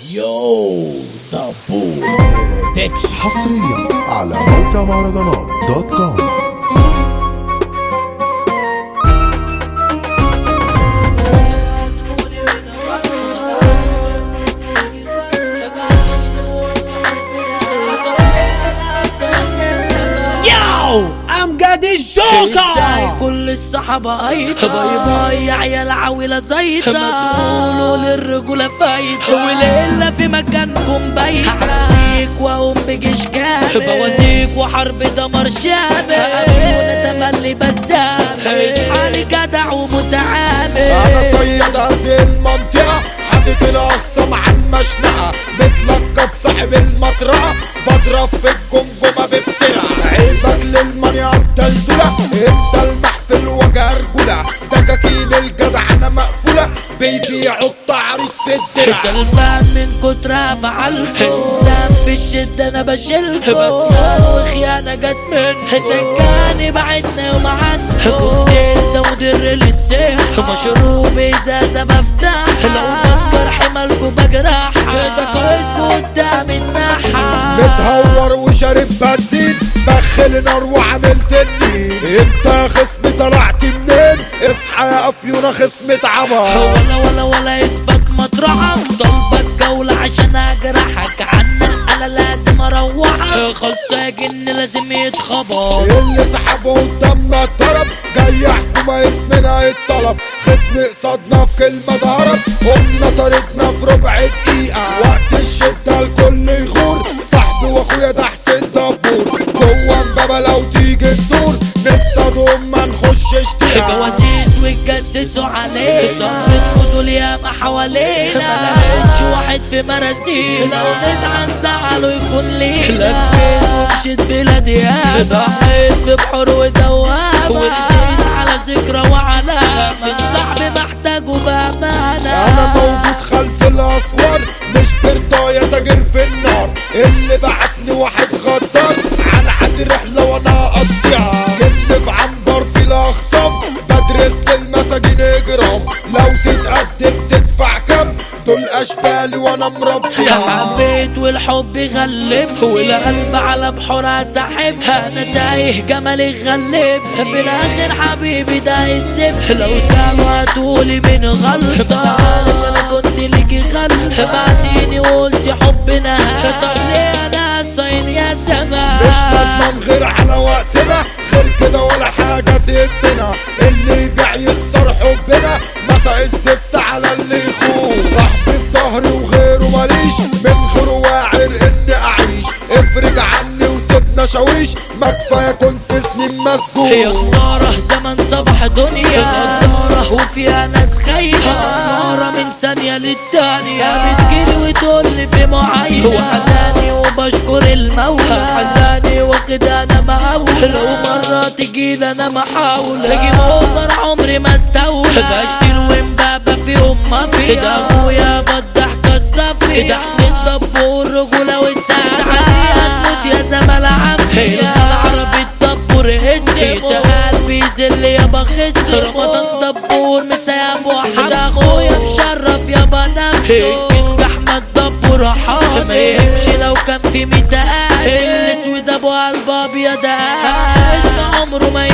يو دبور برودكشن حصريا على موقع مهرجانات دوت كوم. امجد الجوكر ازاي كل الصحابة ايضا باي باي يا عيال عويلة زيطة ما تقولوا للرجولة فايدة والقلة في مكانكم بايتة هحرقيك واقوم بجيش كامل بوازيك وحرب دمر شامل هقفلونا تملي بتزامل اصحالي جدع ومتعامل انا صياد هذه المنطقة حاطط الاقصى مع المشنقة بتلقب صاحب المطرقة بضرب في الجمجمة بفترة عيبك للمانيا الدلدولة انت المحفل وجه رجولة دكاكين الجدع انا مقفولة بيبيعوا التعريض في الدرع غلبان من كترها فعلته انسان في الشدة انا بشيلكو بطلال وخيانة جت منه سجاني بعدنا يوم عنه كنت ده مدر للسيح مشروب ازازة بفتح لو بسكر حمالكو بجرح ده قايدكو قدام النحا متهور وشارب بنزين دخل نار وعامل تنين انت خصم طلعت منين اصحى يا افيونا خصم اتعبر ولا يثبت مطرحك طلبك جولة عشان اجرحك عنك انا لازم اروحك خلصة يا جن لازم يتخبط اللي سحبه قدامنا الطرب جاي يحكم اسمنا الطلب خصم قصادنا في كلمة ضرب قمنا طريقنا في ربع دقيقة وقت الشدة الكل يغور صاحبي واخويا ده حسين دبور جوا امبابة لو تيجي تزور نصطادهم ما نخشش دقيقة جواسيس واتجسسوا علينا صفت دول ياما حوالينا ملقتش واحد في مراسيل لو نزعل زعله يكون لينا لفيت ومشيت بلاد ياما ضحيت في بحور ودوامة ورسيت على ذكرى وعلامة من صاحبي محتاجه بأمانة انا موجود خلف الاسوار مش برضايا تاجر في النار اللي بعتني واحد غدار على حد رحله وانا اقضيها كنت في عنبر في الاخصام بدرس للمساجين اجرام لو تتقدم تدفع كام دول اشبالي وانا مربيها حبيت والحب غلب والقلب على بحورها سحبها انا تايه جمالي غلب في الاخر حبيبي ده السب لو سابوا هتقولي من غلطة انا كنت ليكي غلطة بعديني وقلتي حبنا طب ليه انا صاين يا زمان مش لازم غير على وقتنا غير كده ولا حاجة تهمنا اللي يبيع يخسر حبنا مسا الزفت على اللي يخون صاحبي في ظهري وغيره ماليش من غيره واعر اني اعيش افرج عني وسيبنا شاويش ما كفاية كنت سنين مسجون يا خسارة زمن صباح دنيا غدارة وفيها ناس خايفة نارة من ثانية للتانية بتجيلي وتقولي في معاينة وحناني وبشكر المولى حزاني واخد انا مقاولة لو مرة تجيلي انا محاولة اجي اوفر عمري ما استولى بشتي ومبابة فيهم مافيا ده اخويا بالضحكة الصافية ده حسين دبور رجولة والساعة هتموت يا زمال عافية العربي الدبور هسي قلبي زل يابا خسر رمضان دبور مسا ابو احمد اخويا مشرف يابا نفسه كينج احمد دبور حاضر ما يمشي لو كان في 100 الاسود ابو قلب ابيض اسم عمره ما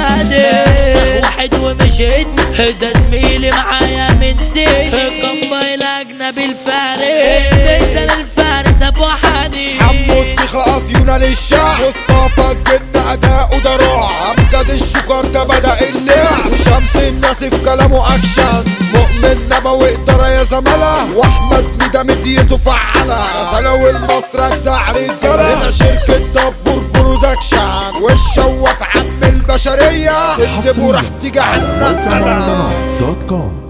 يتبادل واحد ومش اتنين ده زميلي معايا من سنين كمبايل اجنبي الفارس فيصل الفارس ابو حنين حمو الطيخة افيونا للشعب مصطفى الجن اداؤه دراع امجد الشكر ده بدا اللعب وشمس الناس في كلامه اكشن مؤمن نبوي اقدر يا زملاء واحمد ميدا مديته فعالة غزلة المسرح ده رجالة هنا شركة دبور برودكشن والشوف عم البشرية تكتب وراح تيجي عنا موقع مهرجانات دوت كوم.